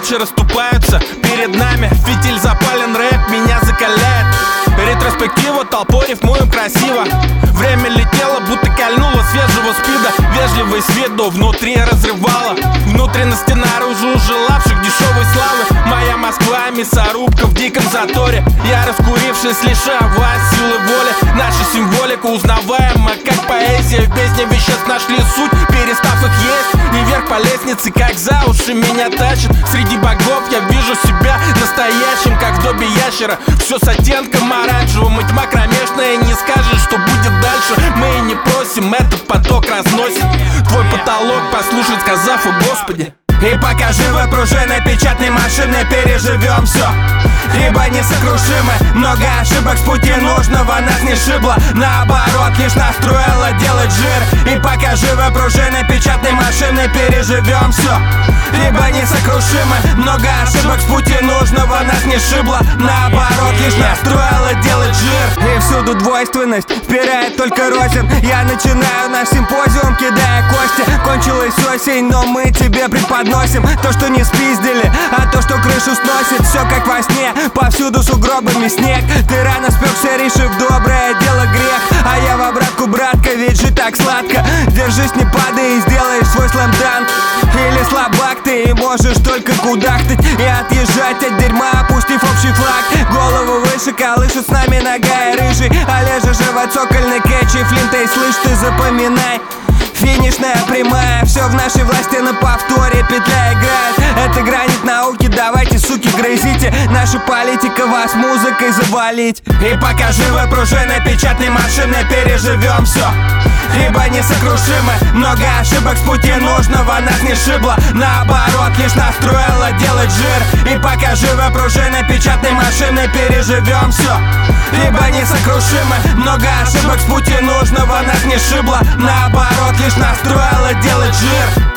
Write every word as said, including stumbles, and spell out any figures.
плечи расступаются перед нами. Фитиль запален, рэп меня закаляет. Ретроспектива, толпой рифмуем красиво. Время летело, будто кольнуло свежего спида. Вежливый с виду, внутри разрывало внутренности наружу желавших дешевой славы. Моя Москва, мясорубка в диком заторе. Я раскурившись, лишая вас силы воли. Наша символика узнаваема, как поэзия. В песне веществ нашли суть, перестав их есть. И вверх по лестнице, как за уши меня тащит. Среди богов я вижу себя настоящим, как в добе ящера. Все с оттенком оранжевым, и тьма кромешная. Не скажешь, что будет дальше. Мы и не просим, этот поток разносит твой потолок, послушать, сказав: о Господи. И пока живы пружины печатной машины, переживем все, ибо несокрушимы. Много ошибок с пути нужного нас не шибло, наоборот, лишь настроило делать жир. И пока живы пружины печатной машины, переживем все, ибо несокрушимы. Много ошибок с пути нужного нас не шибло, наоборот, лишь настроило делать жир. И всюду двойственность впирает только рознь. Я начинаю наш симпозиум, кидая кости. Кончилась осень, но мы тебе преподносим то, что не спиздили, а то, что крышу сносит. Все как во сне, повсюду сугробами снег. Ты рано спекся, решив доброе дело грех. А я в обратку, братка, ведь жить так сладко. Держись, не падай и сделаешь свой слэм-данк. Или слабак ты и можешь только кудахтать и отъезжать от дерьма, опустив общий флаг. Голову выше, колышет с нами нога и рыжий. Олежа же в цокольной кэчи флинтой, слышь, ты запоминай. Финишная прямая, все в нашей власти на повторе, петля играет. Это гранит науки, давайте, суки, грызите. Наша политика вас музыкой завалить. И пока живы пружины печатной машины, переживем все, ибо несокрушимы. Много ошибок с пути нужного нас не шибло, наоборот, лишь настроило делать жир. И пока живы пружины печатной машины, переживем все, ибо несокрушимы. Много ошибок с пути нужного нас не шибло, наоборот, лишь настроило делать жир.